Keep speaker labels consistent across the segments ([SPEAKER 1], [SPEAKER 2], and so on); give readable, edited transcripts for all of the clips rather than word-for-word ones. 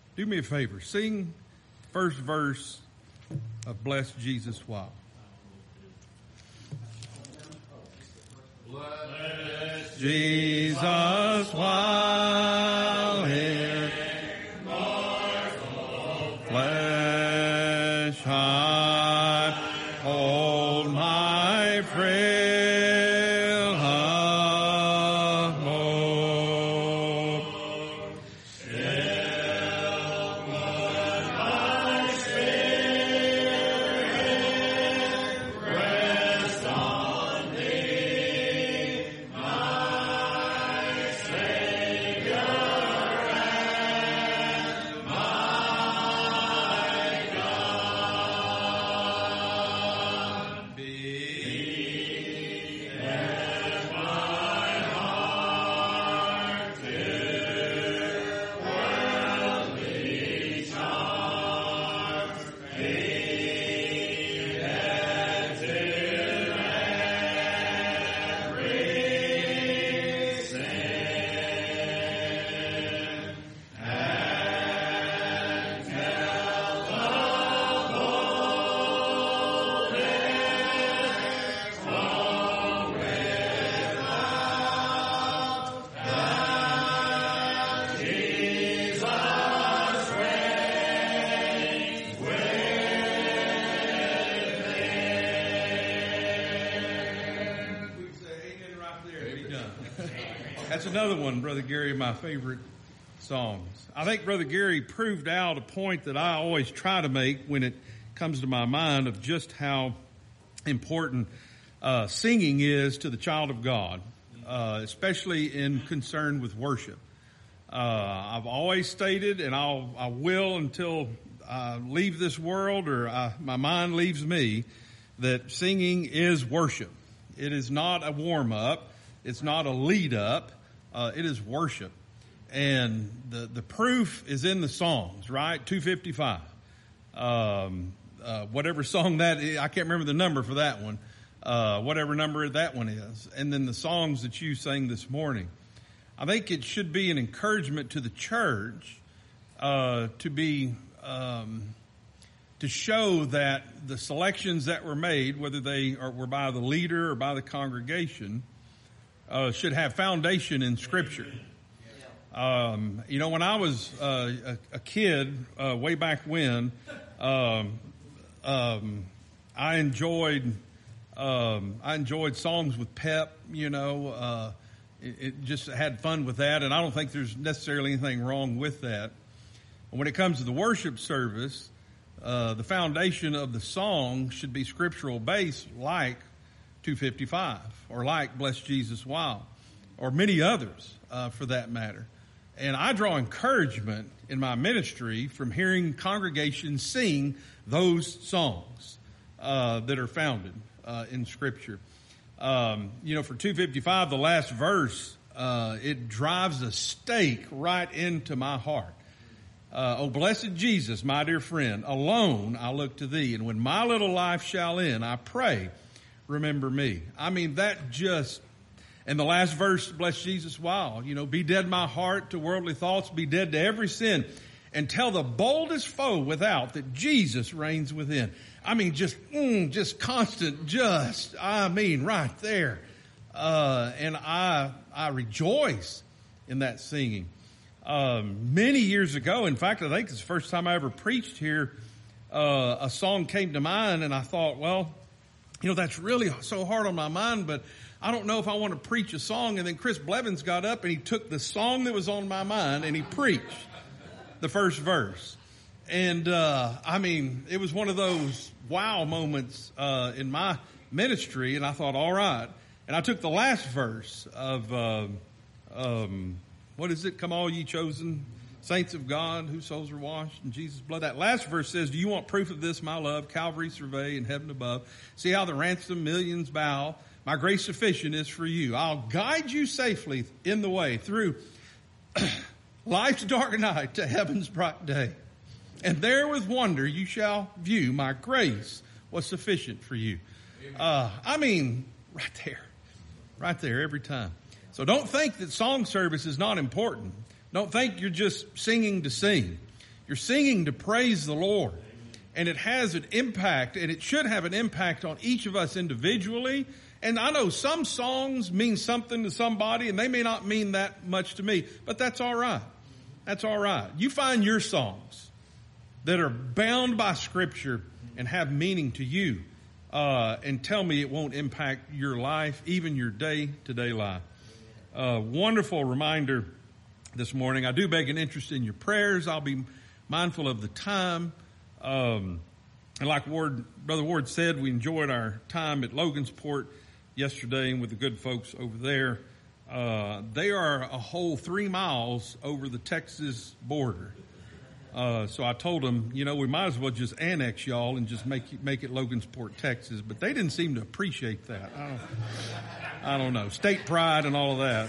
[SPEAKER 1] Do me a favor. Sing first verse of Bless Jesus While. Bless Jesus while in mortal flesh I hold my frail hope. Still would my spirit rest on thee, my Savior and my God. Be there my heart till worldly charms fade till every sin and tell the boldest woe without that Jesus reigns within. We say amen right there. Be done. That's another one, Brother Gary, of my favorite songs. I think Brother Gary proved out a point that I always try to make when it comes to my mind of just how important singing is to the child of God, especially in concern with worship. I've always stated, and I will until I leave this world or my mind leaves me, that singing is worship. It is not a warm-up. It's not a lead-up. It is worship. And the proof is in the songs, right? 255. Whatever song that is, I can't remember the number for that one. Whatever number that one is. And then the songs that you sang this morning. I think it should be an encouragement to the church, to show that the selections that were made, whether they were by the leader or by the congregation, should have foundation in Scripture. When I was a kid, way back when, I enjoyed songs with pep. It just had fun with that, and I don't think there's necessarily anything wrong with that. When it comes to the worship service, the foundation of the song should be scriptural based, like 255, or like Bless Jesus While, or many others, for that matter. And I draw encouragement in my ministry from hearing congregations sing those songs that are founded in Scripture. For 255, the last verse, it drives a stake right into my heart. O blessed Jesus, my dear friend, alone I look to thee, and when my little life shall end, I pray, remember me. I mean, that just... And the last verse, bless Jesus while, be dead my heart to worldly thoughts, be dead to every sin, and tell the boldest foe without that Jesus reigns within. I mean, just constant, right there. And I rejoice in that singing. Many years ago, in fact, I think it's the first time I ever preached here, a song came to mind, and I thought, well, that's really so hard on my mind, but I don't know if I want to preach a song. And then Chris Blevins got up and he took the song that was on my mind and he preached the first verse. And, it was one of those wow moments, in my ministry. And I thought, all right. And I took the last verse of, what is it? Come all ye chosen saints of God, whose souls are washed in Jesus' blood. That last verse says, do you want proof of this, my love? Calvary survey in heaven above. See how the ransomed millions bow. My grace sufficient is for you. I'll guide you safely in the way through life's dark night to heaven's bright day. And there with wonder you shall view my grace was sufficient for you. Right there every time. So don't think that song service is not important. Don't think you're just singing to sing. You're singing to praise the Lord. And it has an impact, and it should have an impact on each of us individually. And I know some songs mean something to somebody, and they may not mean that much to me, but that's all right. That's all right. You find your songs that are bound by Scripture and have meaning to you, and tell me it won't impact your life, even your day-to-day life. Wonderful reminder this morning. I do beg an interest in your prayers. I'll be mindful of the time. And like Brother Ward said, we enjoyed our time at Logansport yesterday and with the good folks over there. They are a whole 3 miles over the Texas border. So I told them, we might as well just annex y'all and just make it Logansport, Texas. But they didn't seem to appreciate that. I don't know. State pride and all of that.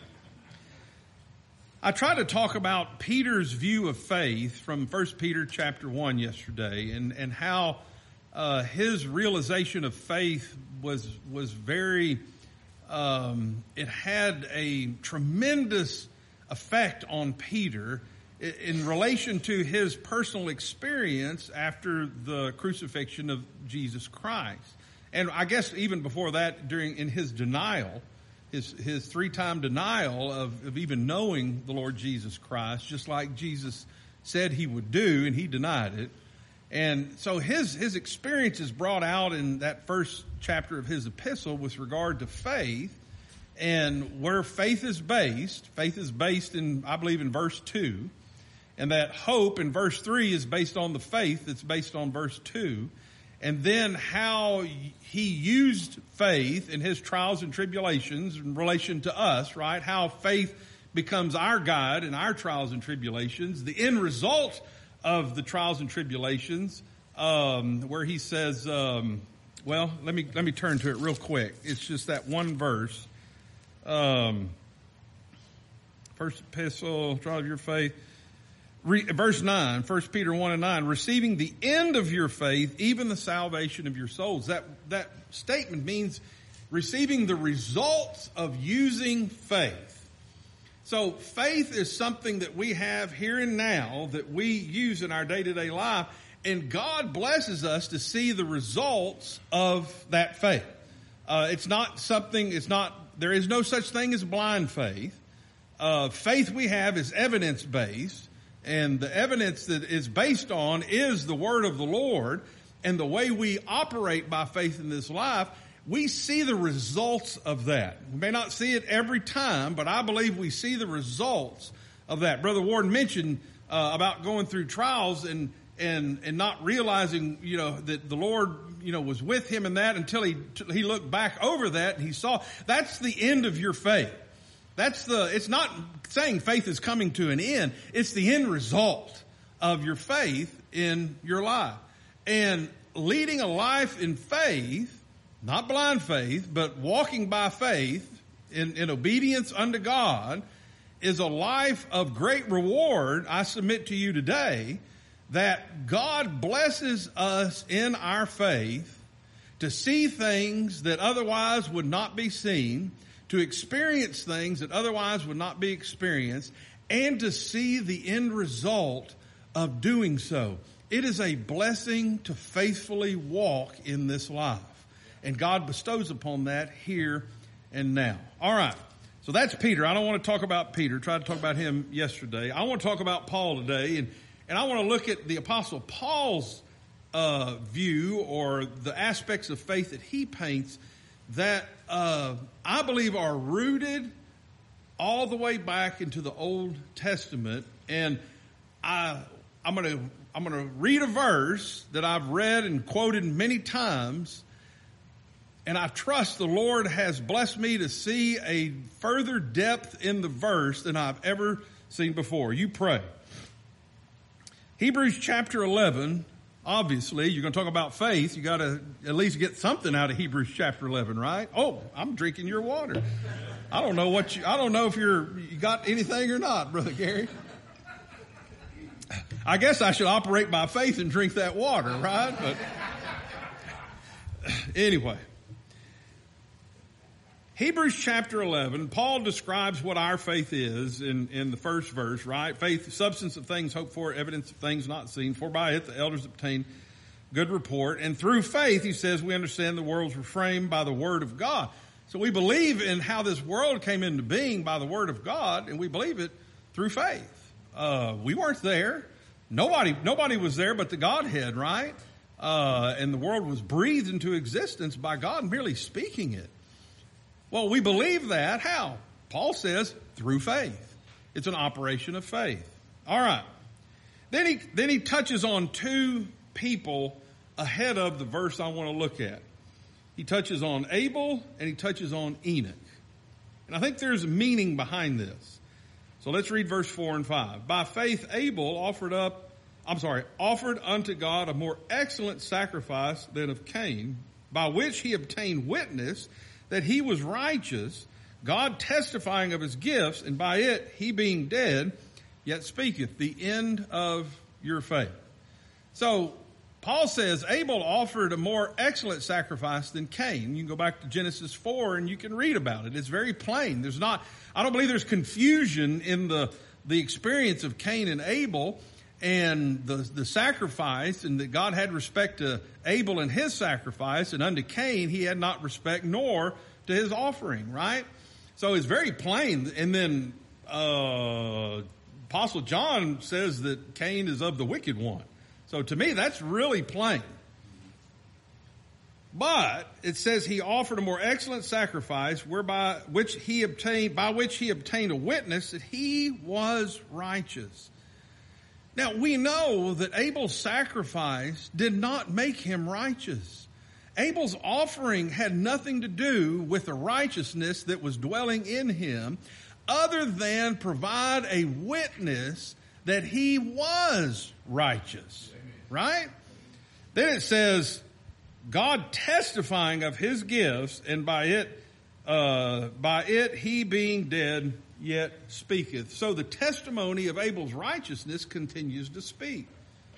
[SPEAKER 1] I tried to talk about Peter's view of faith from 1 Peter chapter 1 yesterday, and how his realization of faith was very, it had a tremendous effect on Peter in relation to his personal experience after the crucifixion of Jesus Christ. And I guess even before that, in his denial, his 3-time denial of even knowing the Lord Jesus Christ, just like Jesus said he would do, and he denied it. And so his experience is brought out in that first chapter of his epistle with regard to faith, and where faith is based. Faith is based in, I believe, in verse 2. And that hope in verse 3 is based on the faith that's based on verse 2. And then how he used faith in his trials and tribulations in relation to us, right? How faith becomes our guide in our trials and tribulations. The end result of the trials and tribulations, where he says, let me turn to it real quick. It's just that one verse. First epistle, trial of your faith. Verse 9, 1 Peter 1 and 9, receiving the end of your faith, even the salvation of your souls. That statement means receiving the results of using faith. So faith is something that we have here and now that we use in our day-to-day life, and God blesses us to see the results of that faith. There is no such thing as blind faith. Faith we have is evidence-based. And the evidence that is based on is the word of the Lord. And the way we operate by faith in this life, we see the results of that. We may not see it every time, but I believe we see the results of that. Brother Ward mentioned about going through trials and not realizing, that the Lord, was with him in that until he looked back over that and he saw that's the end of your faith. It's not saying faith is coming to an end. It's the end result of your faith in your life. And leading a life in faith, not blind faith, but walking by faith in obedience unto God, is a life of great reward. I submit to you today that God blesses us in our faith to see things that otherwise would not be seen, to experience things that otherwise would not be experienced, and to see the end result of doing so. It is a blessing to faithfully walk in this life. And God bestows upon that here and now. All right. So that's Peter. I don't want to talk about Peter. Tried to talk about him yesterday. I want to talk about Paul today. And I want to look at the Apostle Paul's view, or the aspects of faith that he paints that I believe are rooted all the way back into the Old Testament. And I'm going to read a verse that I've read and quoted many times, and I trust the Lord has blessed me to see a further depth in the verse than I've ever seen before. You pray. Hebrews chapter 11. Obviously, you're going to talk about faith. You got to at least get something out of Hebrews chapter 11, right? Oh, I'm drinking your water. I don't know if you got anything or not, Brother Gary. I guess I should operate by faith and drink that water, right? But anyway, Hebrews chapter 11, Paul describes what our faith is in the first verse, right? Faith, substance of things hoped for, evidence of things not seen. For by it the elders obtained good report. And through faith, he says, we understand the worlds were framed by the word of God. So we believe in how this world came into being by the word of God, and we believe it through faith. We weren't there. Nobody was there but the Godhead, right? And the world was breathed into existence by God merely speaking it. Well, we believe that. How? Paul says, through faith. It's an operation of faith. All right. Then he touches on two people ahead of the verse I want to look at. He touches on Abel and he touches on Enoch. And I think there's a meaning behind this. So let's read verse 4 and 5. By faith Abel offered unto God a more excellent sacrifice than of Cain, by which he obtained witness that he was righteous, God testifying of his gifts, and by it he being dead, yet speaketh. The end of your faith. So Paul says Abel offered a more excellent sacrifice than Cain. You can go back to Genesis 4 and you can read about it. It's very plain. I don't believe there's confusion in the experience of Cain and Abel and the sacrifice, and that God had respect to Abel and his sacrifice, and unto Cain he had not respect nor to his offering, right? So it's very plain. And then Apostle John says that Cain is of the wicked one. So to me, that's really plain. But it says he offered a more excellent sacrifice, by which he obtained a witness that he was righteous. Now, we know that Abel's sacrifice did not make him righteous. Abel's offering had nothing to do with the righteousness that was dwelling in him, other than provide a witness that he was righteous. Right? Then it says, God testifying of his gifts, and by it he being dead yet speaketh. So the testimony of Abel's righteousness continues to speak.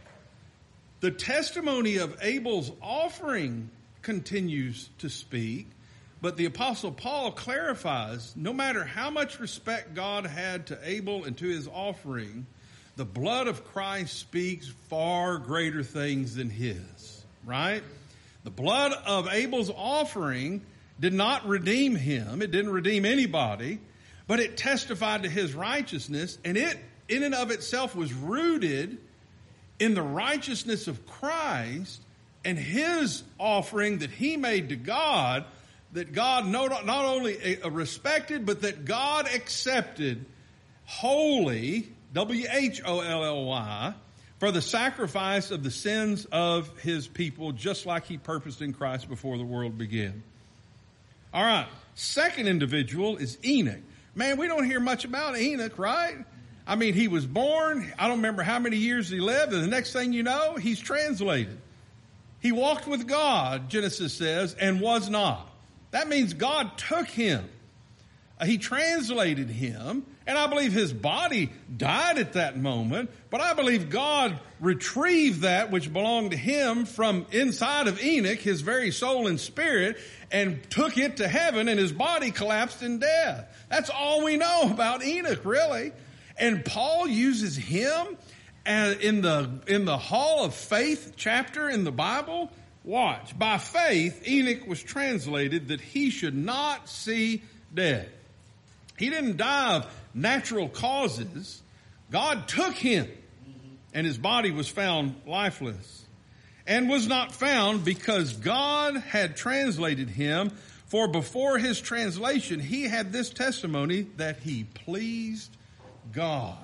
[SPEAKER 1] The testimony of Abel's offering continues to speak, but the Apostle Paul clarifies, no matter how much respect God had to Abel and to his offering, the blood of Christ speaks far greater things than his, right? The blood of Abel's offering did not redeem him. It didn't redeem anybody. But it testified to his righteousness, and it, in and of itself, was rooted in the righteousness of Christ and his offering that he made to God, that God not only respected, but that God accepted wholly, W-H-O-L-L-Y, for the sacrifice of the sins of his people, just like he purposed in Christ before the world began. All right, second individual is Enoch. Man, we don't hear much about Enoch, right? I mean, he was born, I don't remember how many years he lived, and the next thing you know, he's translated. He walked with God, Genesis says, and was not. That means God took him. He translated him, and I believe his body died at that moment, but I believe God retrieved that which belonged to him from inside of Enoch, his very soul and spirit, and took it to heaven, and his body collapsed in death. That's all we know about Enoch, really. And Paul uses him in the Hall of Faith chapter in the Bible. Watch. By faith, Enoch was translated that he should not see death. He didn't die of natural causes. God took him, and his body was found lifeless, and was not found because God had translated him. For before his translation, he had this testimony that he pleased God.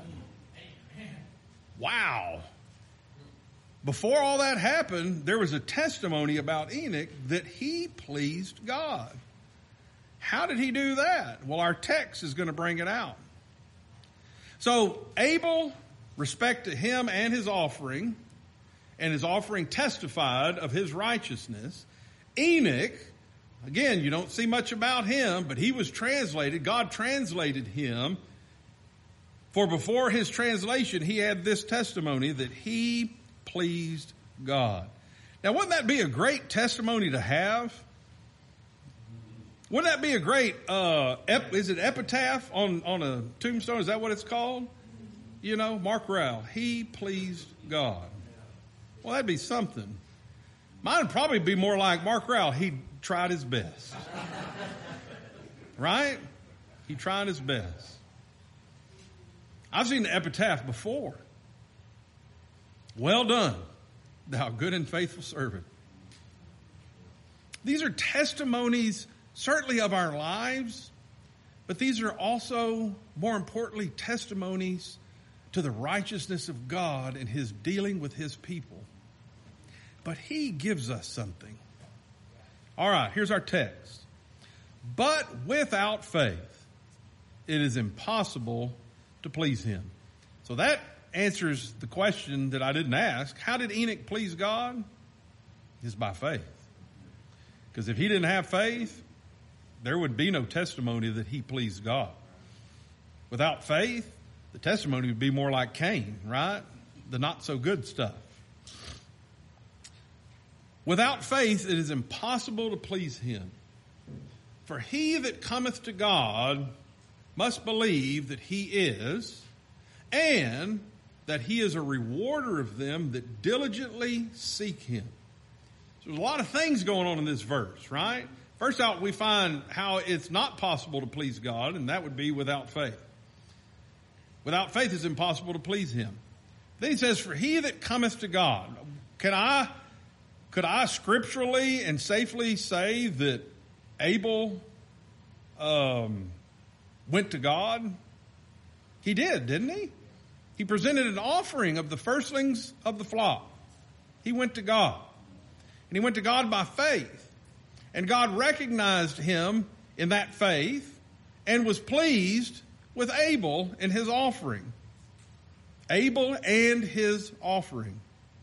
[SPEAKER 1] Wow. Before all that happened, there was a testimony about Enoch that he pleased God. How did he do that? Well, our text is going to bring it out. So Abel, respect to him and his offering testified of his righteousness. Enoch, again, you don't see much about him, but he was translated. God translated him. For before his translation, he had this testimony that he pleased God. Now, wouldn't that be a great testimony to have? Wouldn't that be a great, is it epitaph on a tombstone? Is that what it's called? You know, Mark Rowell, he pleased God. Well, that'd be something. Mine would probably be more like Mark Rowell, he tried his best. Right? He tried his best. I've seen the epitaph before. Well done, thou good and faithful servant. These are testimonies, certainly of our lives, but these are also, more importantly, testimonies to the righteousness of God and his dealing with his people. But he gives us something. All right, here's our text. But without faith, it is impossible to please him. So that answers the question that I didn't ask. How did Enoch please God? It's by faith. Because if he didn't have faith, there would be no testimony that he pleased God. Without faith, the testimony would be more like Cain, right? The not so good stuff. Without faith, it is impossible to please him. For he that cometh to God must believe that he is, and that he is a rewarder of them that diligently seek him. So there's a lot of things going on in this verse, right? First out, we find how it's not possible to please God, and that would be without faith. Without faith, it's impossible to please him. Then he says, for he that cometh to God. Could I scripturally and safely say that Abel went to God? He did, didn't he? He presented an offering of the firstlings of the flock. He went to God. And he went to God by faith. And God recognized him in that faith and was pleased with Abel and his offering. Abel and his offering.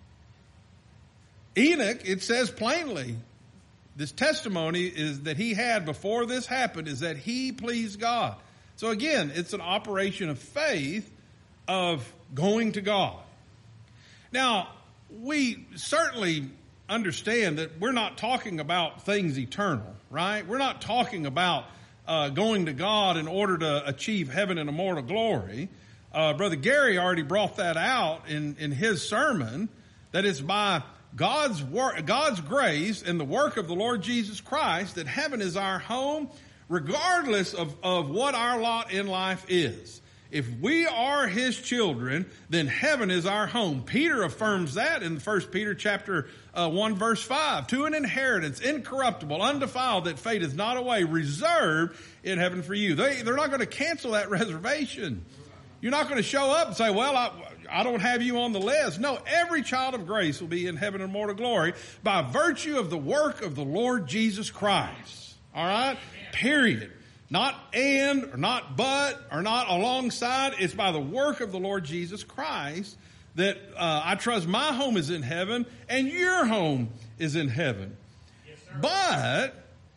[SPEAKER 1] Enoch, it says plainly, this testimony is that he had before this happened is that he pleased God. So again, it's an operation of faith of going to God. Now, we certainly understand that we're not talking about things eternal, right? We're not talking about going to God in order to achieve heaven and immortal glory. Brother Gary already brought that out in his sermon, that it's by God's grace and the work of the Lord Jesus Christ that heaven is our home, regardless of what our lot in life is. If we are his children, then heaven is our home. Peter affirms that in 1 Peter chapter 1 verse 5. To an inheritance, incorruptible, undefiled, that fadeth not away, reserved in heaven for you. They're not going to cancel that reservation. You're not going to show up and say, well, I don't have you on the list. No, every child of grace will be in heaven and immortal glory by virtue of the work of the Lord Jesus Christ. All right? Period. Not and, or not but, or not alongside. It's by the work of the Lord Jesus Christ that I trust my home is in heaven and your home is in heaven. Yes, sir. But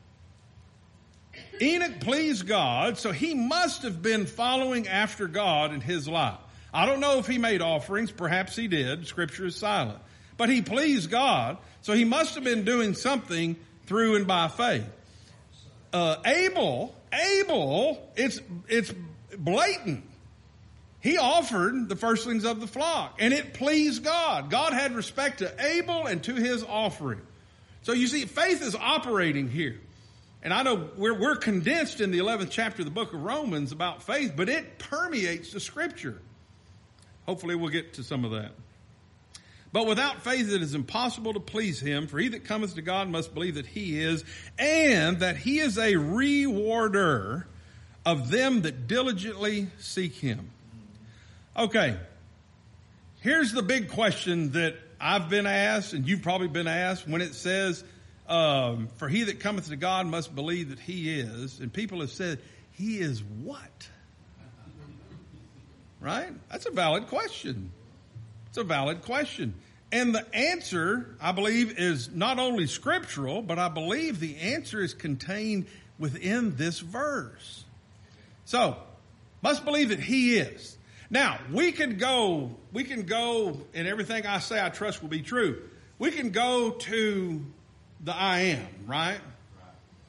[SPEAKER 1] Enoch pleased God, so he must have been following after God in his life. I don't know if he made offerings. Perhaps he did. Scripture is silent. But he pleased God, so he must have been doing something through and by faith. Abel, it's blatant. He offered the firstlings of the flock, and it pleased God. God had respect to Abel and to his offering. So you see, faith is operating here. And I know we're condensed in the 11th chapter of the book of Romans about faith, but it permeates the Scripture. Hopefully we'll get to some of that. But without faith it is impossible to please him, for he that cometh to God must believe that he is, and that he is a rewarder of them that diligently seek him. Okay, here's the big question that I've been asked, and you've probably been asked, when it says, for he that cometh to God must believe that he is, and people have said, he is what? Right? That's a valid question. It's a valid question. And the answer, I believe, is not only scriptural, but I believe the answer is contained within this verse. So, must believe that he is. Now, we can go, and everything I say I trust will be true. We can go to the I am, right?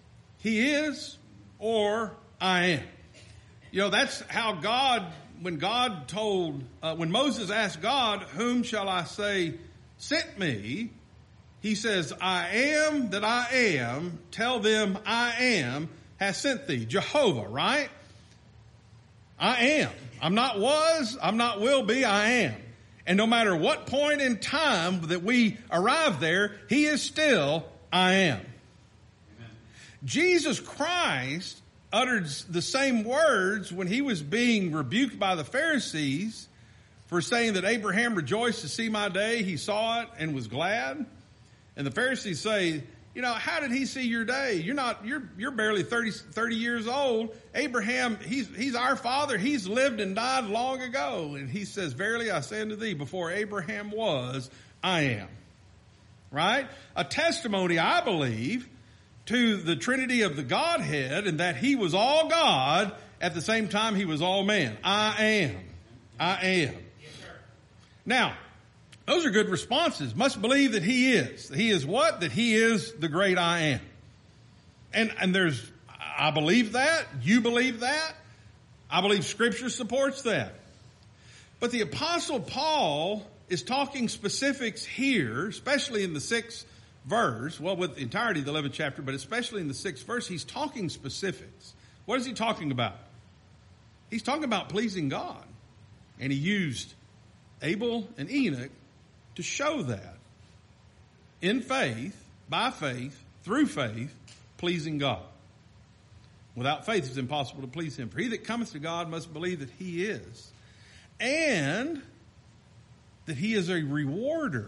[SPEAKER 1] He is or I am. You know, that's how God, when Moses asked God, whom shall I say sent me? He says, I am that I am. Tell them I am has sent thee. Jehovah, right? I am. I'm not was, I'm not will be, I am. And no matter what point in time that we arrive there, he is still I am. Amen. Jesus Christ uttered the same words when he was being rebuked by the Pharisees for saying that Abraham rejoiced to see my day. He saw it and was glad. And the Pharisees say, you know, how did he see your day? You're barely 30 years old. Abraham, he's our father. He's lived and died long ago. And he says, verily I say unto thee, before Abraham was, I am. Right? A testimony, I believe, to the Trinity of the Godhead, and that he was all God at the same time he was all man. I am. I am. Yes, sir. Now, those are good responses. Must believe that he is. He is what? That he is the great I am. And I believe that. You believe that. I believe Scripture supports that. But the Apostle Paul is talking specifics here, especially in the 6th verse, well, with the entirety of the 11th chapter, but especially in the 6th verse, he's talking specifics. What is he talking about? He's talking about pleasing God. And he used Abel and Enoch to show that. In faith, by faith, through faith, pleasing God. Without faith, it's impossible to please him. For he that cometh to God must believe that he is, and that he is a rewarder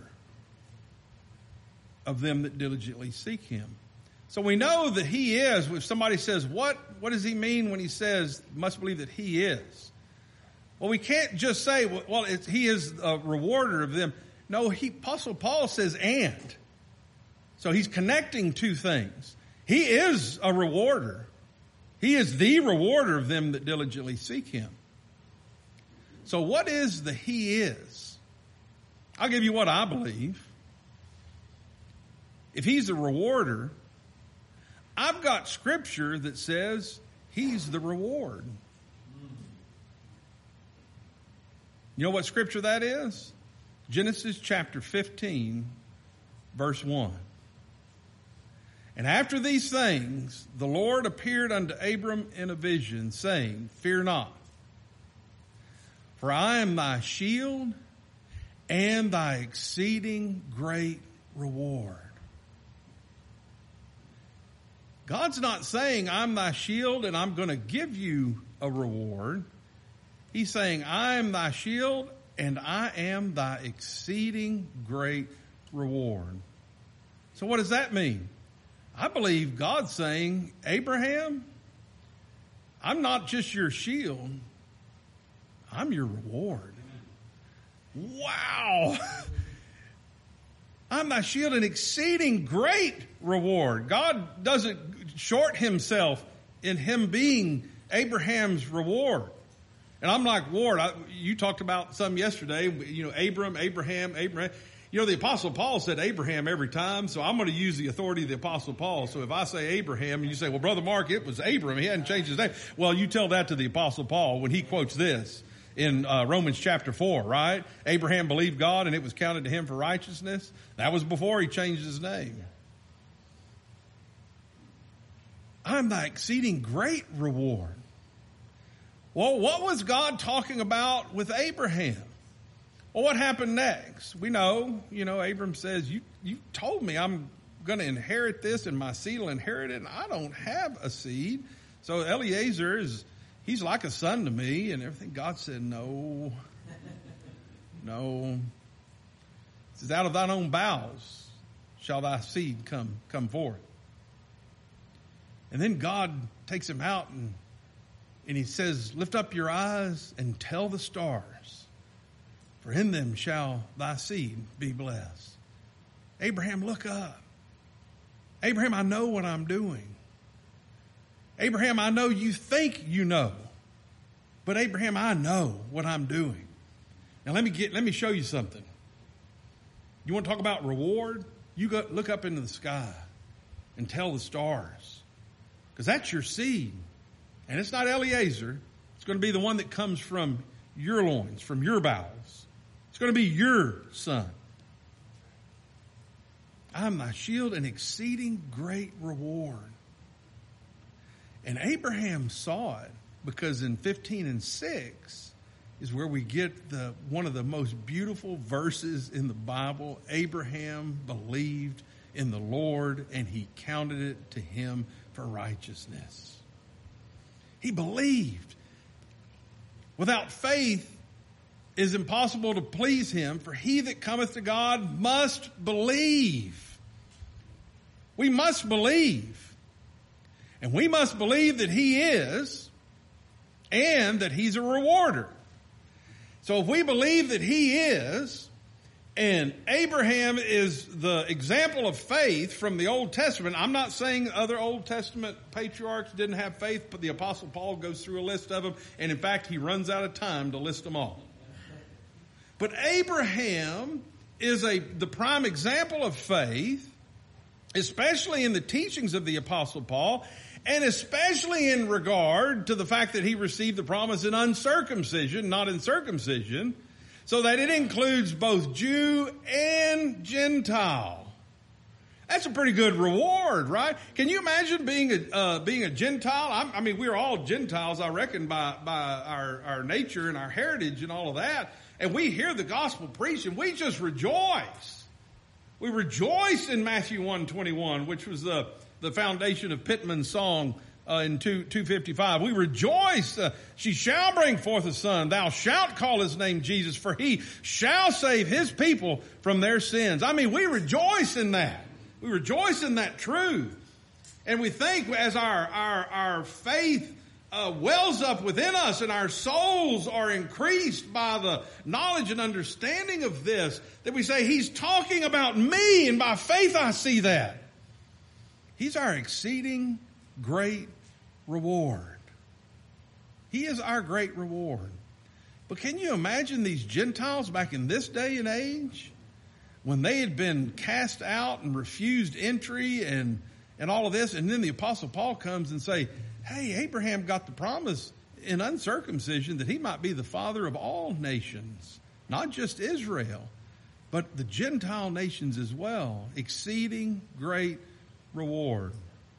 [SPEAKER 1] of them that diligently seek him. So we know that he is. If somebody says, what does he mean when he says, must believe that he is? Well, we can't just say, well, he is a rewarder of them. No, Apostle Paul says, and. So he's connecting two things. He is a rewarder. He is the rewarder of them that diligently seek him. So what is the he is? I'll give you what I believe. If he's a rewarder, I've got Scripture that says he's the reward. You know what Scripture that is? Genesis chapter 15, verse 1. And after these things, the Lord appeared unto Abram in a vision, saying, fear not, for I am thy shield and thy exceeding great reward. God's not saying, I'm thy shield and I'm going to give you a reward. He's saying, I am thy shield and I am thy exceeding great reward. So what does that mean? I believe God's saying, Abraham, I'm not just your shield, I'm your reward. Wow. I'm thy shield and exceeding great reward. God doesn't short himself in him being Abraham's reward. And I'm like, Ward, you talked about some yesterday, Abraham. You know, the Apostle Paul said Abraham every time, so I'm going to use the authority of the Apostle Paul. So if I say Abraham and you say, well, Brother Mark, it was Abram, he hadn't changed his name. Well, you tell that to the Apostle Paul when he quotes this in Romans chapter 4, right? Abraham believed God and it was counted to him for righteousness. That was before he changed his name. I'm thy exceeding great reward. Well, what was God talking about with Abraham? Well, what happened next? We know, Abram says, you told me I'm going to inherit this and my seed will inherit it, and I don't have a seed. So Eliezer he's like a son to me and everything. God said, no. He says, out of thine own bowels shall thy seed come forth. And then God takes him out and he says, lift up your eyes and tell the stars, for in them shall thy seed be blessed. Abraham, look up. Abraham, I know what I'm doing. Abraham, I know you think you know, but Abraham, I know what I'm doing. Now let me show you something. You want to talk about reward? You look up into the sky and tell the stars. because that's your seed. And it's not Eliezer. It's going to be the one that comes from your loins, from your bowels. It's going to be your son. I am thy shield and exceeding great reward. And Abraham saw it, because in 15:6 is where we get one of the most beautiful verses in the Bible. Abraham believed in the Lord, and he counted it to him for righteousness. He believed. Without faith, it is impossible to please him, for he that cometh to God must believe. We must believe. And we must believe that he is, and that he's a rewarder. So if we believe that he is, and Abraham is the example of faith from the Old Testament, I'm not saying other Old Testament patriarchs didn't have faith, but the Apostle Paul goes through a list of them, and in fact he runs out of time to list them all. But Abraham is the prime example of faith, especially in the teachings of the Apostle Paul, and especially in regard to the fact that he received the promise in uncircumcision, not in circumcision, so that it includes both Jew and Gentile. That's a pretty good reward, right? Can you imagine being a Gentile? I mean, we're all Gentiles, I reckon, by our nature and our heritage and all of that. And we hear the gospel preached, and we just rejoice. We rejoice in Matthew 1:21, which was the foundation of Pittman's song in 255. We rejoice. She shall bring forth a son. Thou shalt call his name Jesus, for he shall save his people from their sins. I mean, we rejoice in that. We rejoice in that truth. And we think as our faith wells up within us and our souls are increased by the knowledge and understanding of this, that we say, he's talking about me, and by faith I see that. He's our exceeding great reward. He is our great reward. But can you imagine these Gentiles back in this day and age, when they had been cast out and refused entry and all of this, and then the Apostle Paul comes and say, hey, Abraham got the promise in uncircumcision that he might be the father of all nations, not just Israel, but the Gentile nations as well. Exceeding great reward.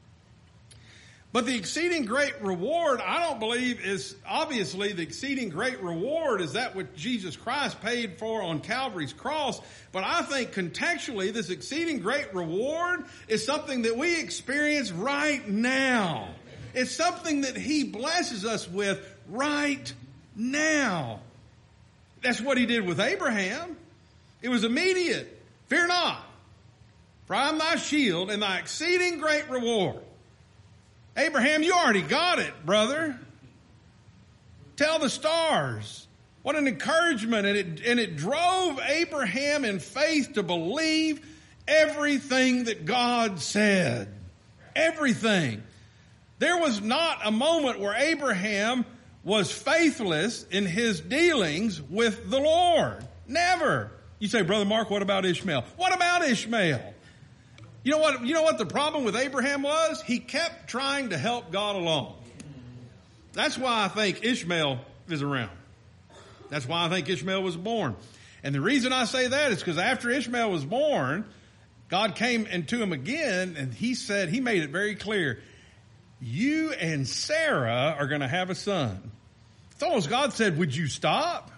[SPEAKER 1] But the exceeding great reward, I don't believe, is obviously the exceeding great reward is that what Jesus Christ paid for on Calvary's cross. But I think contextually, this exceeding great reward is something that we experience right now. It's something that he blesses us with right now. That's what he did with Abraham. It was immediate. Fear not, for I am thy shield and thy exceeding great reward. Abraham, you already got it, brother. Tell the stars. What an encouragement. And it drove Abraham in faith to believe everything that God said. Everything. There was not a moment where Abraham was faithless in his dealings with the Lord. Never. You say, Brother Mark, what about Ishmael? What about Ishmael? You know what the problem with Abraham was? He kept trying to help God along. That's why I think Ishmael is around. That's why I think Ishmael was born. And the reason I say that is because after Ishmael was born, God came into him again, and he made it very clear, you and Sarah are going to have a son. It's almost God said, would you stop?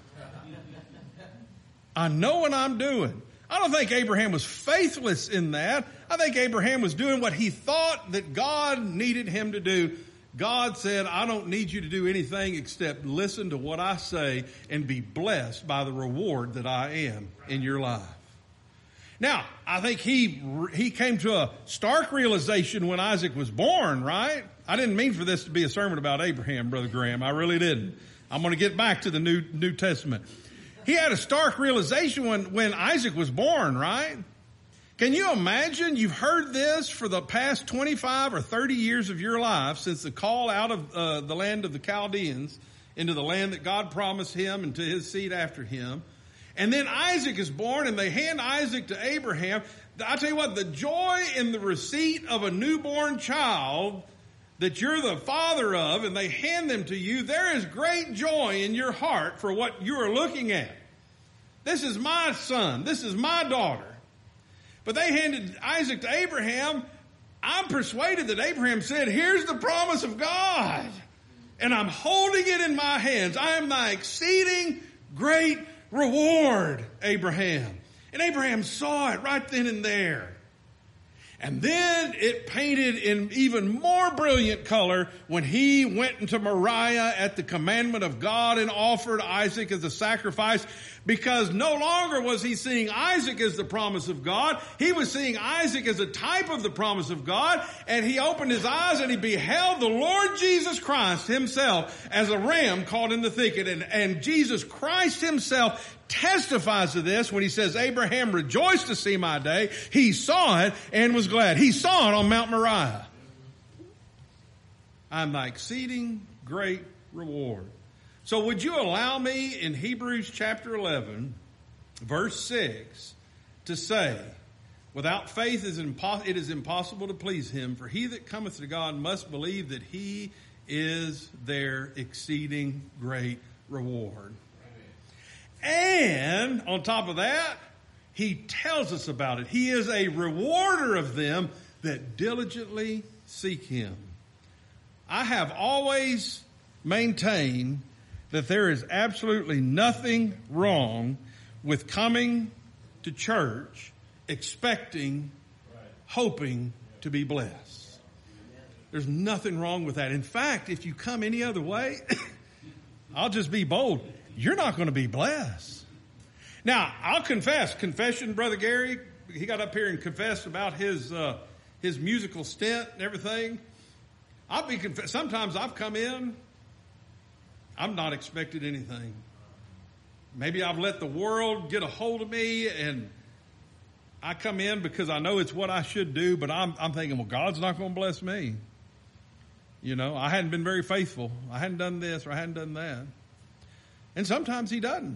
[SPEAKER 1] I know what I'm doing. I don't think Abraham was faithless in that. I think Abraham was doing what he thought that God needed him to do. God said, I don't need you to do anything except listen to what I say and be blessed by the reward that I am in your life. Now, I think he came to a stark realization when Isaac was born, right? I didn't mean for this to be a sermon about Abraham, Brother Graham. I really didn't. I'm going to get back to the New Testament. He had a stark realization when Isaac was born, right? Can you imagine? You've heard this for the past 25 or 30 years of your life since the call out of the land of the Chaldeans into the land that God promised him and to his seed after him. And then Isaac is born and they hand Isaac to Abraham. I tell you what, the joy in the receipt of a newborn child that you're the father of, and they hand them to you, there is great joy in your heart for what you are looking at. This is my son. This is my daughter. But they handed Isaac to Abraham. I'm persuaded that Abraham said, here's the promise of God, and I'm holding it in my hands. I am thy exceeding great reward, Abraham. And Abraham saw it right then and there. And then it painted in even more brilliant color when he went into Moriah at the commandment of God and offered Isaac as a sacrifice, because no longer was he seeing Isaac as the promise of God. He was seeing Isaac as a type of the promise of God, and he opened his eyes and he beheld the Lord Jesus Christ himself as a ram caught in the thicket. And Jesus Christ himself testifies to this when he says, Abraham rejoiced to see my day. He saw it and was glad. He saw it on Mount Moriah. I'm thy exceeding great reward. So would you allow me in Hebrews chapter 11, verse 6, to say, without faith it is impossible to please him, for he that cometh to God must believe that he is their exceeding great reward. And on top of that, he tells us about it. He is a rewarder of them that diligently seek him. I have always maintained that there is absolutely nothing wrong with coming to church expecting, hoping to be blessed. There's nothing wrong with that. In fact, if you come any other way, I'll just be bold. You're not going to be blessed. Now, I'll confess. Confession, Brother Gary, he got up here and confessed about his musical stint and everything. Sometimes I've come in, I'm not expecting anything. Maybe I've let the world get a hold of me, and I come in because I know it's what I should do, but I'm thinking, well, God's not going to bless me. You know, I hadn't been very faithful. I hadn't done this or I hadn't done that. And sometimes he doesn't.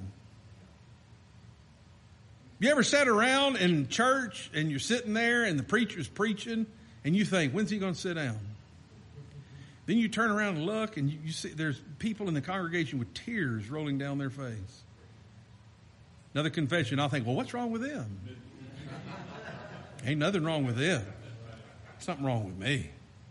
[SPEAKER 1] You ever sat around in church and you're sitting there and the preacher's preaching and you think, when's he going to sit down? Then you turn around and look and you see there's people in the congregation with tears rolling down their face. Another confession, I'll think, well, what's wrong with them? Ain't nothing wrong with them. Something wrong with me.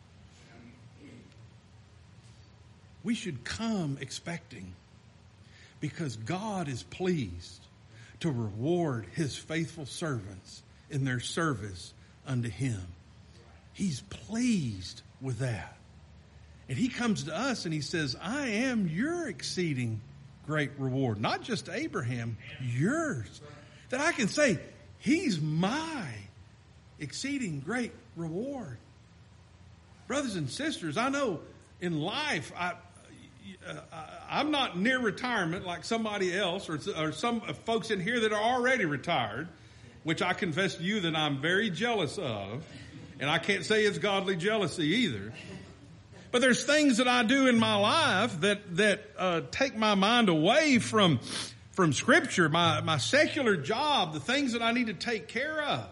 [SPEAKER 1] We should come expecting, because God is pleased to reward his faithful servants in their service unto him. He's pleased with that. And he comes to us and he says, I am your exceeding great reward. Not just Abraham, yours. That I can say, he's my exceeding great reward. Brothers and sisters, I know in life, I'm not near retirement like somebody else or some folks in here that are already retired, which I confess to you that I'm very jealous of. And I can't say it's godly jealousy either. But there's things that I do in my life that take my mind away from Scripture, my secular job, the things that I need to take care of.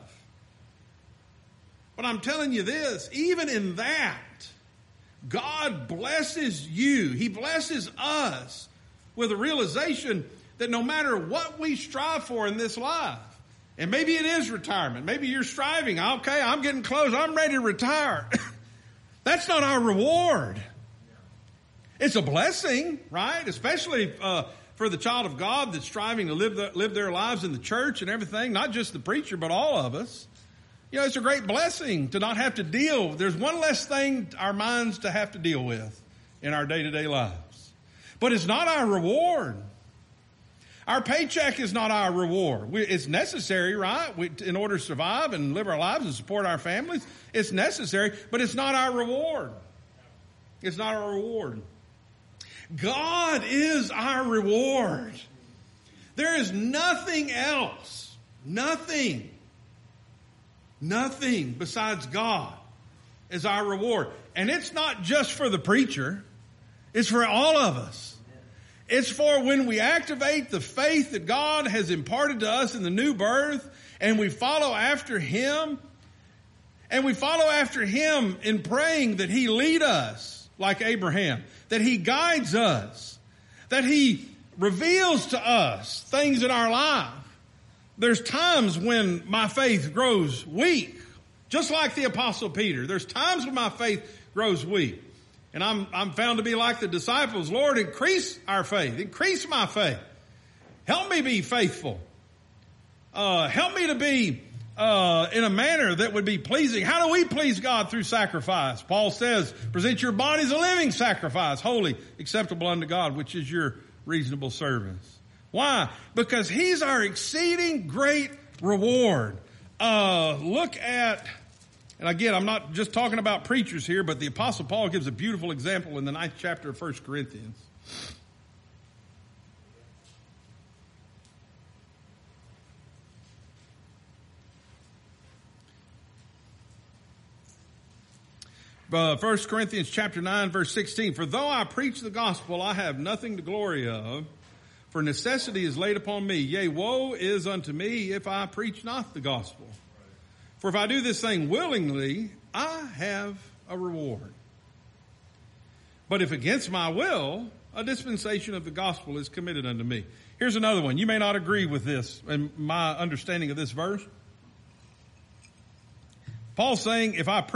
[SPEAKER 1] But I'm telling you this, even in that, God blesses you. He blesses us with a realization that no matter what we strive for in this life, and maybe it is retirement, maybe you're striving, okay, I'm getting close, I'm ready to retire. That's not our reward. It's a blessing, right? Especially for the child of God that's striving to live their lives in the church and everything, not just the preacher, but all of us. You know, it's a great blessing to not have to deal. There's one less thing our minds to have to deal with in our day-to-day lives. But it's not our reward. Our paycheck is not our reward. It's necessary, right? In order to survive and live our lives and support our families, it's necessary, but it's not our reward. It's not our reward. God is our reward. There is nothing else, nothing besides God is our reward. And it's not just for the preacher. It's for all of us. It's for when we activate the faith that God has imparted to us in the new birth and we follow after him And we follow after him in praying that he lead us like Abraham, that he guides us, that he reveals to us things in our life. There's times when my faith grows weak, just like the Apostle Peter. There's times when my faith grows weak. And I'm found to be like the disciples. Lord, increase our faith. Increase my faith. Help me be faithful. Help me to be in a manner that would be pleasing. How do we please God? Through sacrifice. Paul says, present your bodies a living sacrifice, holy, acceptable unto God, which is your reasonable service. Why? Because he's our exceeding great reward. Look at, and again, I'm not just talking about preachers here, but the Apostle Paul gives a beautiful example in the 9th chapter of 1 Corinthians. First Corinthians chapter 9, verse 16. For though I preach the gospel, I have nothing to glory of, for necessity is laid upon me. Yea, woe is unto me if I preach not the gospel. For if I do this thing willingly, I have a reward. But if against my will, a dispensation of the gospel is committed unto me. Here's another one. You may not agree with this in my understanding of this verse. Paul's saying, if I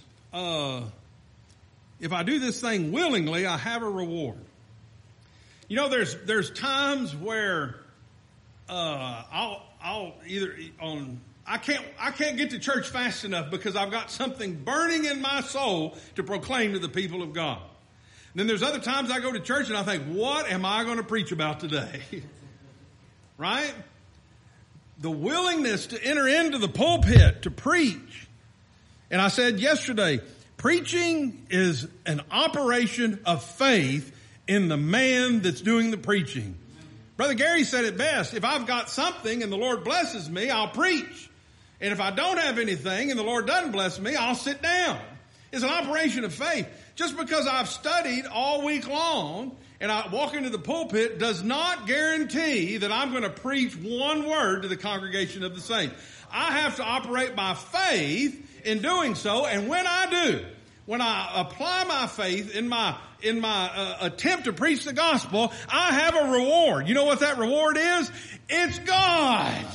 [SPEAKER 1] do this thing willingly, I have a reward. You know, there's times where I can't get to church fast enough because I've got something burning in my soul to proclaim to the people of God. And then there's other times I go to church and I think, what am I going to preach about today? Right? The willingness to enter into the pulpit to preach. And I said yesterday, preaching is an operation of faith in the man that's doing the preaching. Brother Gary said it best. If I've got something and the Lord blesses me, I'll preach. And if I don't have anything and the Lord doesn't bless me, I'll sit down. It's an operation of faith. Just because I've studied all week long and I walk into the pulpit does not guarantee that I'm going to preach one word to the congregation of the saints. I have to operate by faith in doing so. And when I do, when I apply my faith in my attempt to preach the gospel, I have a reward. You know what that reward is? It's God.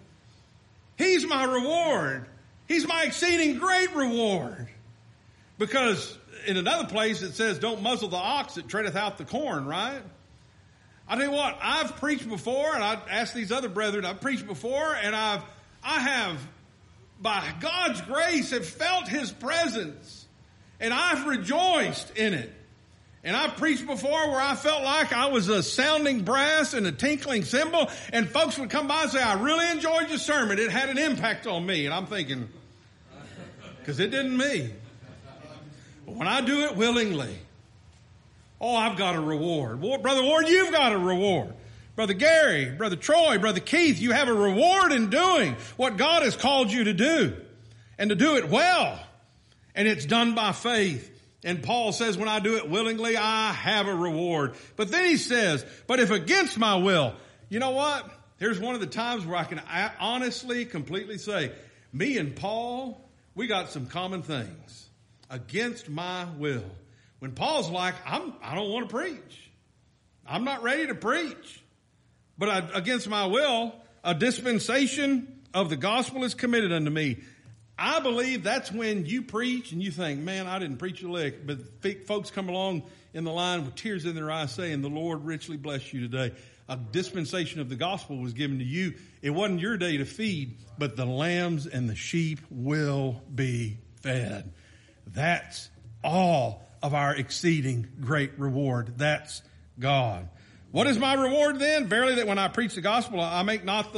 [SPEAKER 1] He's my reward. He's my exceeding great reward. Because in another place it says, don't muzzle the ox that treadeth out the corn, right? I tell you what, I've preached before, and I asked these other brethren, I've preached before, and I have, by God's grace, have felt His presence. And I've rejoiced in it. And I've preached before where I felt like I was a sounding brass and a tinkling cymbal, and folks would come by and say, I really enjoyed your sermon. It had an impact on me. And I'm thinking, because it didn't me. But when I do it willingly, oh, I've got a reward. Brother Ward, you've got a reward. Brother Gary, Brother Troy, Brother Keith, you have a reward in doing what God has called you to do, and to do it well. And it's done by faith. And Paul says, when I do it willingly, I have a reward. But then he says, but if against my will, you know what? Here's one of the times where I can honestly, completely say, me and Paul, we got some common things. Against my will. When Paul's like, I don't want to preach. I'm not ready to preach. But against my will, a dispensation of the gospel is committed unto me. I believe that's when you preach and you think, man, I didn't preach a lick. But folks come along in the line with tears in their eyes saying, the Lord richly bless you today. A dispensation of the gospel was given to you. It wasn't your day to feed, but the lambs and the sheep will be fed. That's all of our exceeding great reward. That's God. What is my reward then? Verily that when I preach the gospel, I make not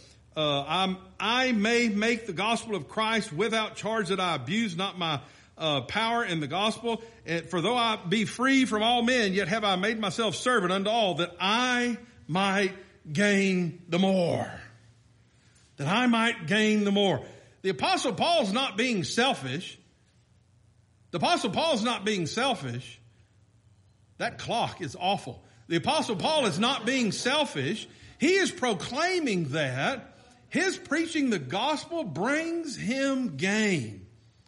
[SPEAKER 1] I may make the gospel of Christ without charge that I abuse not my power in the gospel. For though I be free from all men, yet have I made myself servant unto all, that I might gain the more. That I might gain the more. The Apostle Paul's not being selfish. The Apostle Paul's not being selfish. That clock is awful. The Apostle Paul is not being selfish. He is proclaiming that his preaching the gospel brings him gain.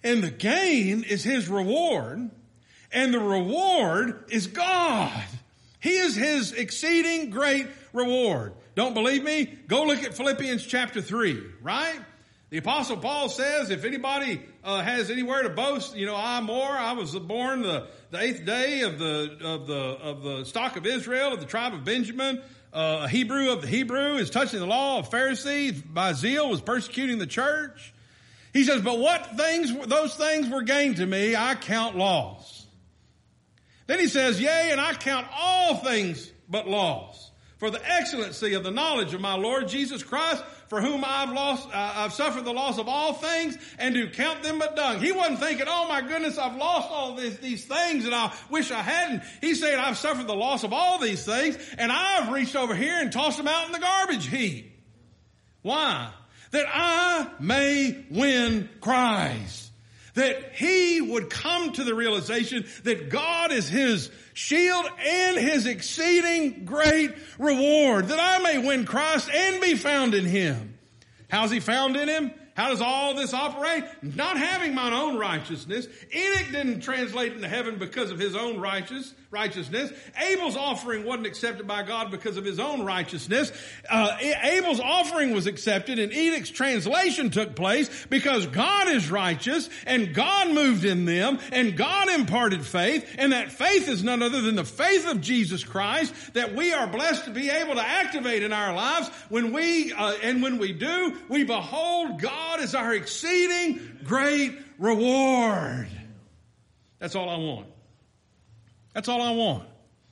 [SPEAKER 1] And the gain is his reward, and the reward is God. He is his exceeding great reward. Don't believe me? Go look at Philippians chapter 3, right? The Apostle Paul says, if anybody has anywhere to boast, I was born the 8th day of the stock of Israel, of the tribe of Benjamin, a Hebrew of the Hebrew, is touching the law of Pharisees, by zeal was persecuting the church. He says, but those things were gained to me, I count loss. Then he says, yea, and I count all things but loss, for the excellency of the knowledge of my Lord Jesus Christ, for whom I've suffered the loss of all things, and do count them but dung. He wasn't thinking, oh my goodness, I've lost all these things and I wish I hadn't. He's saying, I've suffered the loss of all these things, and I've reached over here and tossed them out in the garbage heap. Why? That I may win Christ. That he would come to the realization that God is his shield and his exceeding great reward. That I may win Christ and be found in him. How's he found in him? How does all this operate? Not having mine own righteousness. Enoch didn't translate into heaven because of his own righteousness. Abel's offering wasn't accepted by God because of his own righteousness. Abel's offering was accepted and Enoch's translation took place because God is righteous and God moved in them and God imparted faith, and that faith is none other than the faith of Jesus Christ that we are blessed to be able to activate in our lives. When we do, we behold God is our exceeding great reward. That's all I want. That's all I want.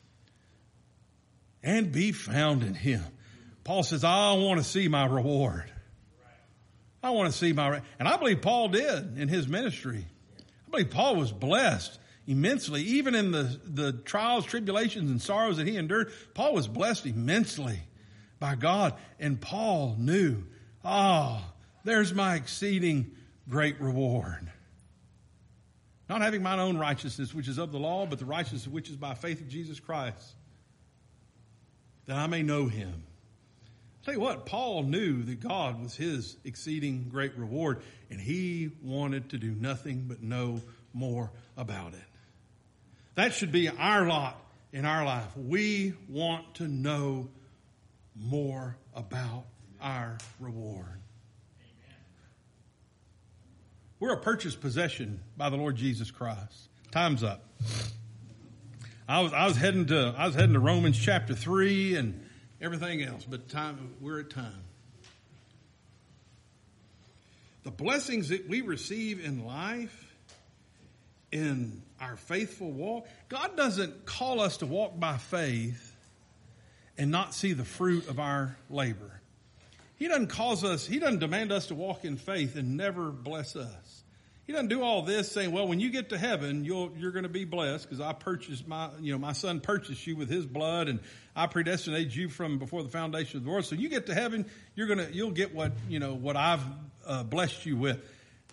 [SPEAKER 1] And be found in him. Paul says, I want to see my reward. I want to see and I believe Paul did in his ministry. I believe Paul was blessed immensely. Even in the trials, tribulations, and sorrows that he endured, Paul was blessed immensely by God. And Paul knew, there's my exceeding great reward. Not having mine own righteousness, which is of the law, but the righteousness which is by faith of Jesus Christ, that I may know him. I'll tell you what, Paul knew that God was his exceeding great reward, and he wanted to do nothing but know more about it. That should be our lot in our life. We want to know more about our reward. We're a purchased possession by the Lord Jesus Christ. Time's up. I was heading to Romans chapter 3 and everything else, but we're at time. The blessings that we receive in life, in our faithful walk, God doesn't call us to walk by faith and not see the fruit of our labor. He doesn't demand us to walk in faith and never bless us. He doesn't do all this saying, well, when you get to heaven, you're going to be blessed because I purchased my son purchased you with his blood, and I predestinated you from before the foundation of the world. So you get to heaven, you'll get what I've blessed you with.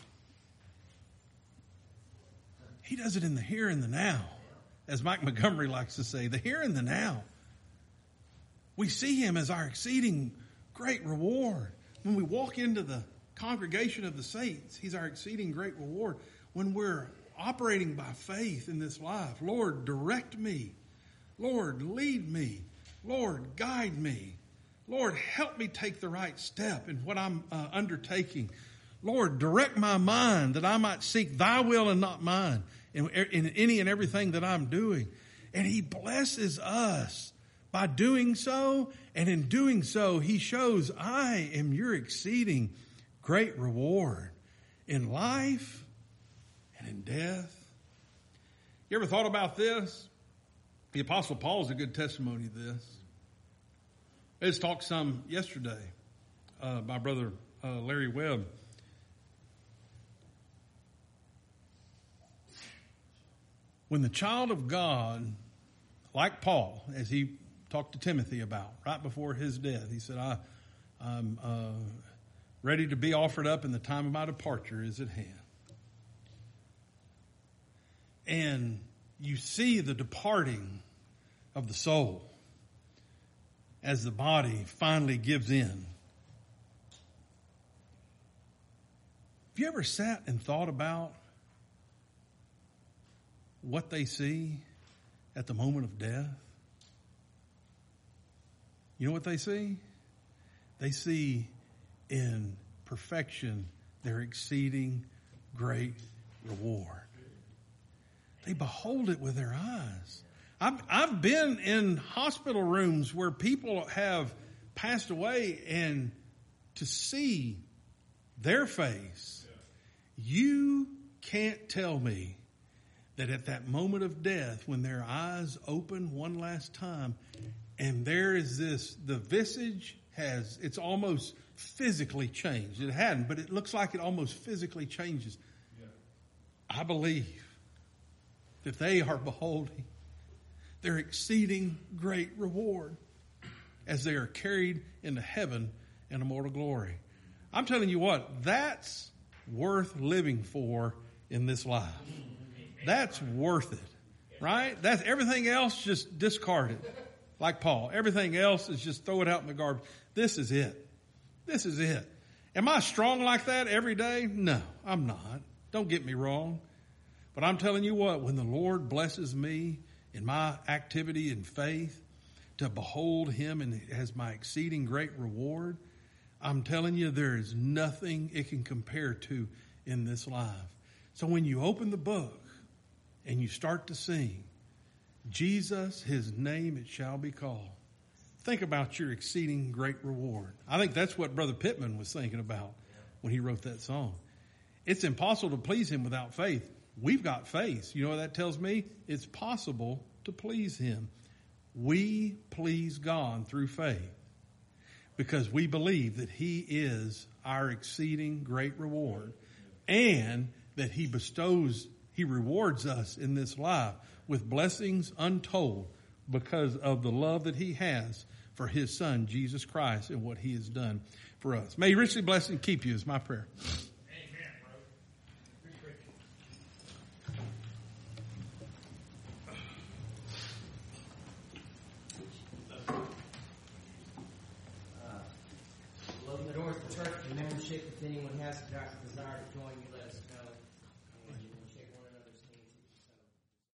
[SPEAKER 1] He does it in the here and the now, as Mike Montgomery likes to say, the here and the now. We see him as our exceeding great reward. When we walk into the congregation of the saints, he's our exceeding great reward. When we're operating by faith in this life, Lord, direct me. Lord, lead me. Lord, guide me. Lord, help me take the right step in what I'm undertaking. Lord, direct my mind that I might seek thy will and not mine in any and everything that I'm doing. And he blesses us by doing so, and in doing so, he shows I am your exceeding great reward in life and in death. You ever thought about this? The Apostle Paul is a good testimony of this. I just talked some yesterday by Brother Larry Webb. When the child of God, like Paul, as he talked to Timothy about right before his death, he said, I'm ready to be offered up, and the time of my departure is at hand. And you see the departing of the soul as the body finally gives in. Have you ever sat and thought about what they see at the moment of death? You know what they see? They see in perfection their exceeding great reward. They behold it with their eyes. I've been in hospital rooms where people have passed away, and to see their face, you can't tell me that at that moment of death, when their eyes open one last time, and there is this, the visage it's almost physically changed. It hadn't, but it looks like it almost physically changes. I believe that they are beholding their exceeding great reward as they are carried into heaven and immortal glory. I'm telling you what, that's worth living for in this life. That's worth it, right? That's everything else, just discard it. Like Paul, everything else is just throw it out in the garbage. This is it. This is it. Am I strong like that every day? No, I'm not. Don't get me wrong. But I'm telling you what, when the Lord blesses me in my activity in faith to behold him and as my exceeding great reward, I'm telling you there is nothing it can compare to in this life. So when you open the book and you start to sing, Jesus, his name it shall be called. Think about your exceeding great reward. I think that's what Brother Pittman was thinking about when he wrote that song. It's impossible to please him without faith. We've got faith. You know what that tells me? It's possible to please him. We please God through faith because we believe that he is our exceeding great reward and that he rewards us in this life with blessings untold because of the love that he has for his son, Jesus Christ, and what he has done for us. May he richly bless and keep you is my prayer.
[SPEAKER 2] Amen, bro.
[SPEAKER 3] We'll open the doors to church and membership. If anyone has a desire to join you, let us know.